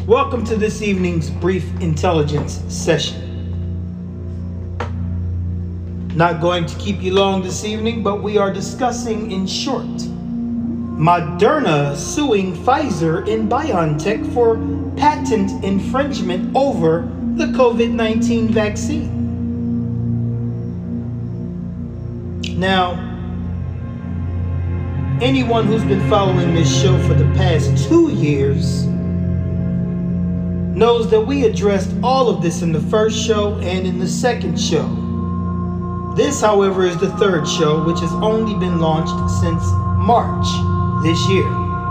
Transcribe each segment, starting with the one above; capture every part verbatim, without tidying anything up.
Welcome to this evening's brief intelligence session. Not going to keep you long this evening, but we are discussing in short Moderna suing Pfizer and BioNTech for patent infringement over the COVID nineteen vaccine. Now, anyone who's been following this show for the past two years knows that we addressed all of this in the first show and in the second show. This, however, is the third show, which has only been launched since March this year.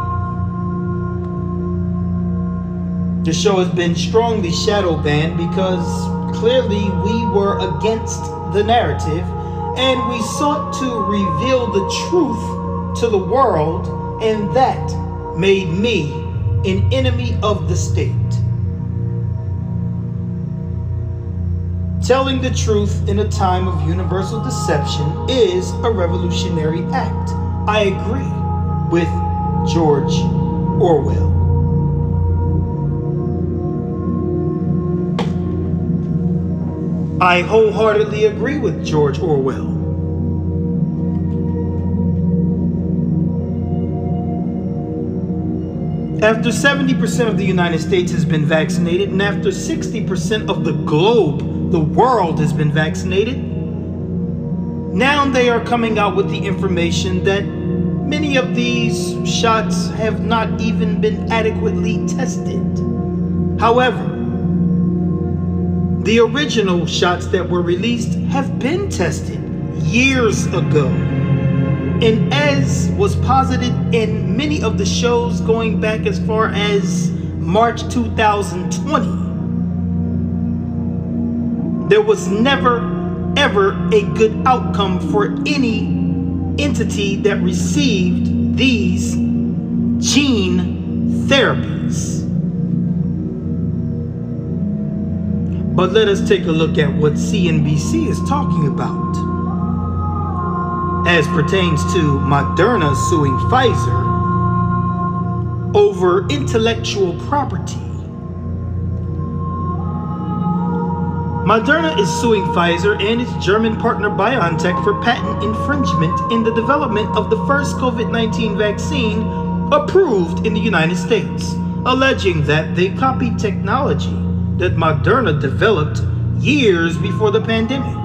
The show has been strongly shadow banned because clearly we were against the narrative and we sought to reveal the truth to the world, and that made me an enemy of the state. Telling the truth in a time of universal deception is a revolutionary act. I agree with George Orwell. I wholeheartedly agree with George Orwell. After seventy percent of the United States has been vaccinated, and after sixty percent of the globe, the world, has been vaccinated, now they are coming out with the information that many of these shots have not even been adequately tested. However, the original shots that were released have been tested years ago. And as was posited in many of the shows going back as far as March two thousand twenty, there was never, ever a good outcome for any entity that received these gene therapies. But let us take a look at what C N B C is talking about as pertains to Moderna suing Pfizer over intellectual property. Moderna is suing Pfizer and its German partner BioNTech for patent infringement in the development of the first COVID nineteen vaccine approved in the United States, alleging that they copied technology that Moderna developed years before the pandemic.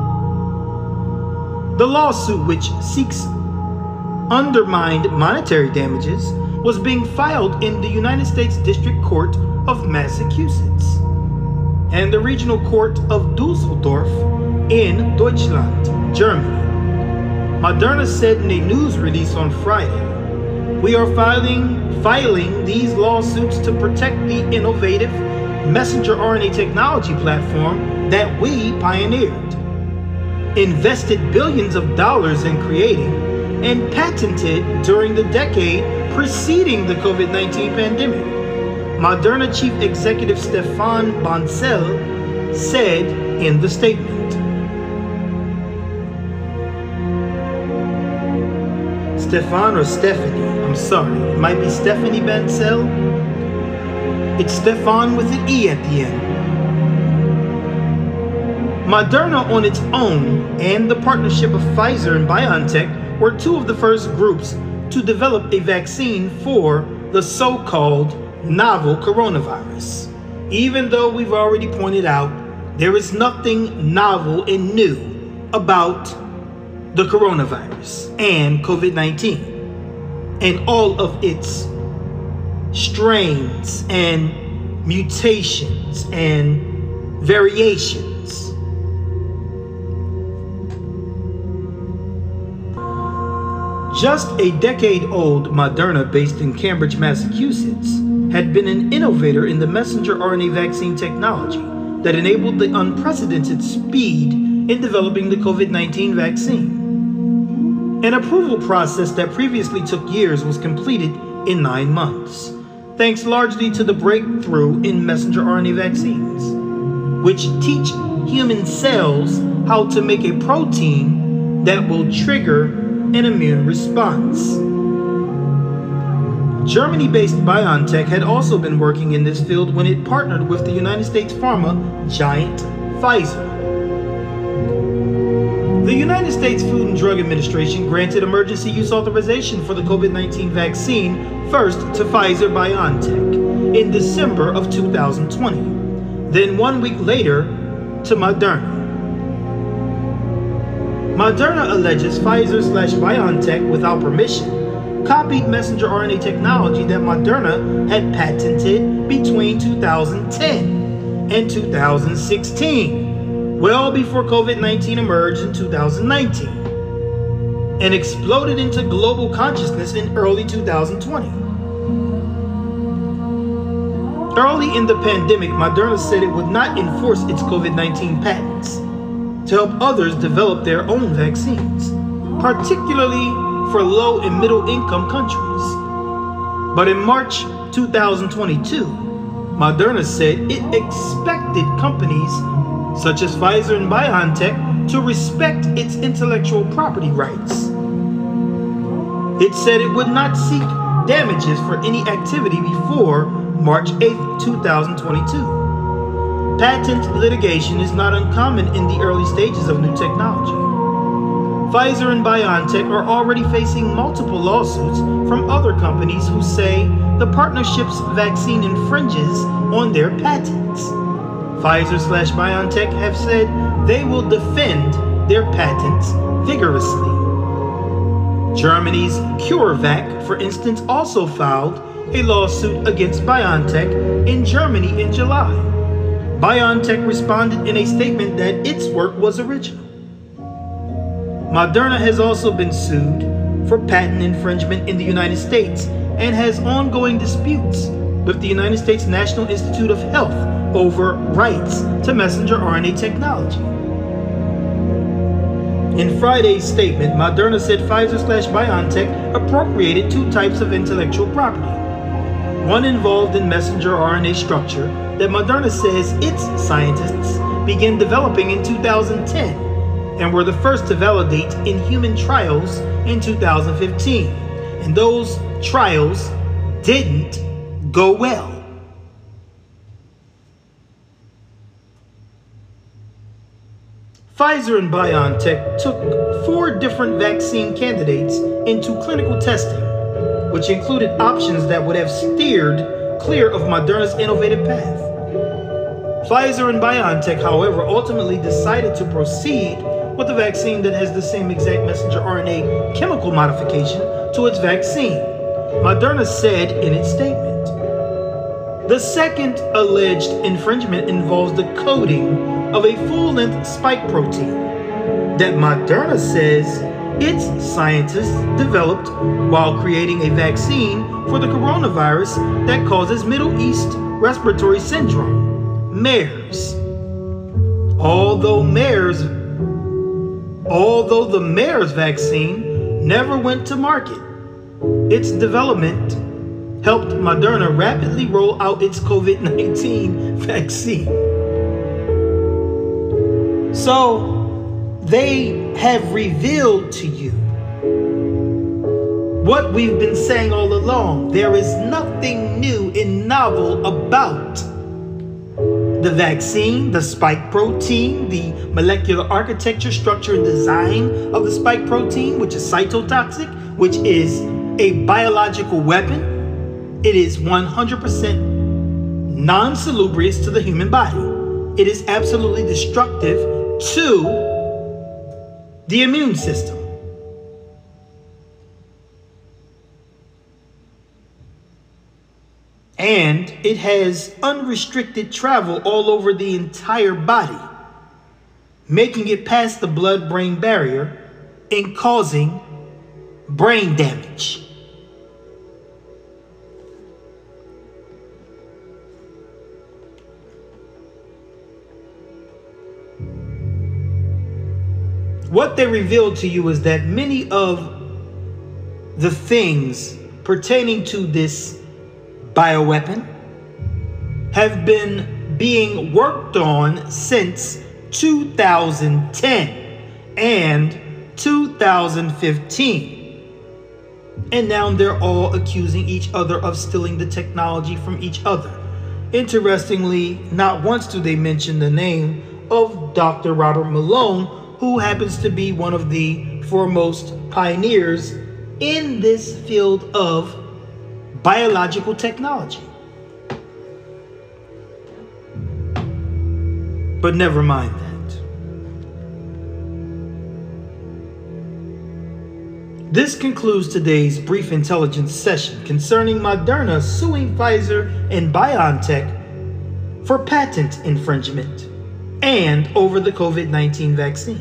The lawsuit, which seeks undermined monetary damages, was being filed in the United States District Court of Massachusetts and the Regional Court of Dusseldorf in Deutschland, Germany. Moderna said in a news release on Friday, "We are filing, filing these lawsuits to protect the innovative messenger R N A technology platform that we pioneered, invested billions of dollars in creating, and patented during the decade preceding the COVID nineteen pandemic," Moderna Chief Executive Stéphane Bancel said in the statement. Stéphane or Stephanie, I'm sorry, it might be Stephanie Bancel. It's Stéphane with an E at the end. Moderna on its own and the partnership of Pfizer and BioNTech were two of the first groups to develop a vaccine for the so-called novel coronavirus. Even though we've already pointed out, there is nothing novel and new about the coronavirus and COVID nineteen and all of its strains and mutations and variations. Just a decade old, Moderna, based in Cambridge, Massachusetts, had been an innovator in the messenger R N A vaccine technology that enabled the unprecedented speed in developing the COVID nineteen vaccine. An approval process that previously took years was completed in nine months, thanks largely to the breakthrough in messenger R N A vaccines, which teach human cells how to make a protein that will trigger an immune response. Germany-based BioNTech had also been working in this field when it partnered with the United States pharma giant Pfizer. The United States Food and Drug Administration granted emergency use authorization for the COVID nineteen vaccine first to Pfizer-BioNTech in December of two thousand twenty, then one week later to Moderna. Moderna alleges Pfizer slash BioNTech, without permission, copied messenger R N A technology that Moderna had patented between two thousand ten and two thousand sixteen, well before COVID nineteen emerged in two thousand nineteen, and exploded into global consciousness in early two thousand twenty. Early in the pandemic, Moderna said it would not enforce its COVID nineteen patents to help others develop their own vaccines, particularly for low and middle income countries. But in March two thousand twenty-two, Moderna said it expected companies such as Pfizer and BioNTech to respect its intellectual property rights. It said it would not seek damages for any activity before March eighth, two thousand twenty-two. Patent litigation is not uncommon in the early stages of new technology. Pfizer and BioNTech are already facing multiple lawsuits from other companies who say the partnership's vaccine infringes on their patents. Pfizer slash BioNTech have said they will defend their patents vigorously. Germany's CureVac, for instance, also filed a lawsuit against BioNTech in Germany in July. BioNTech responded in a statement that its work was original. Moderna has also been sued for patent infringement in the United States and has ongoing disputes with the United States National Institute of Health over rights to messenger R N A technology. In Friday's statement, Moderna said Pfizer slash BioNTech appropriated two types of intellectual property. One involved in messenger R N A structure that Moderna says its scientists began developing in two thousand ten and were the first to validate in human trials in two thousand fifteen. And those trials didn't go well. Pfizer and BioNTech took four different vaccine candidates into clinical testing, which included options that would have steered clear of Moderna's innovative path. Pfizer and BioNTech, however, ultimately decided to proceed with a vaccine that has the same exact messenger R N A chemical modification to its vaccine, Moderna said in its statement. The second alleged infringement involves the coding of a full-length spike protein that Moderna says its scientists developed while creating a vaccine for the coronavirus that causes Middle East Respiratory Syndrome, MERS. Although MERS, although the MERS vaccine never went to market, its development helped Moderna rapidly roll out its COVID nineteen vaccine. So they have revealed to you what we've been saying all along. There is nothing new and novel about the vaccine, the spike protein, the molecular architecture, structure, and design of the spike protein, which is cytotoxic, which is a biological weapon. It is one hundred percent non-salubrious to the human body. It is absolutely destructive to the immune system. And it has unrestricted travel all over the entire body, making it past the blood-brain barrier and causing brain damage. What they revealed to you is that many of the things pertaining to this bioweapon have been being worked on since two thousand ten and two thousand fifteen. And now they're all accusing each other of stealing the technology from each other. Interestingly, not once do they mention the name of Doctor Robert Malone, who happens to be one of the foremost pioneers in this field of biological technology. But never mind that. This concludes today's brief intelligence session concerning Moderna suing Pfizer and BioNTech for patent infringement and over the COVID nineteen vaccine.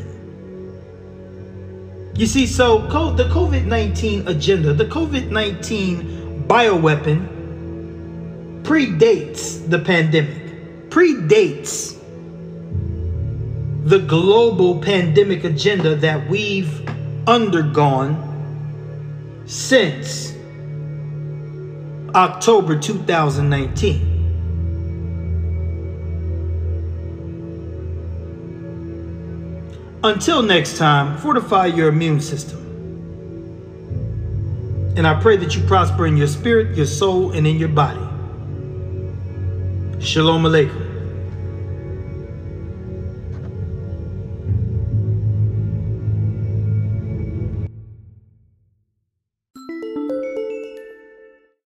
You see, so the COVID nineteen agenda, the COVID nineteen bioweapon predates the pandemic, predates the global pandemic agenda that we've undergone since October two thousand nineteen. Until next time, fortify your immune system. And I pray that you prosper in your spirit, your soul, and in your body. Shalom Aleichem.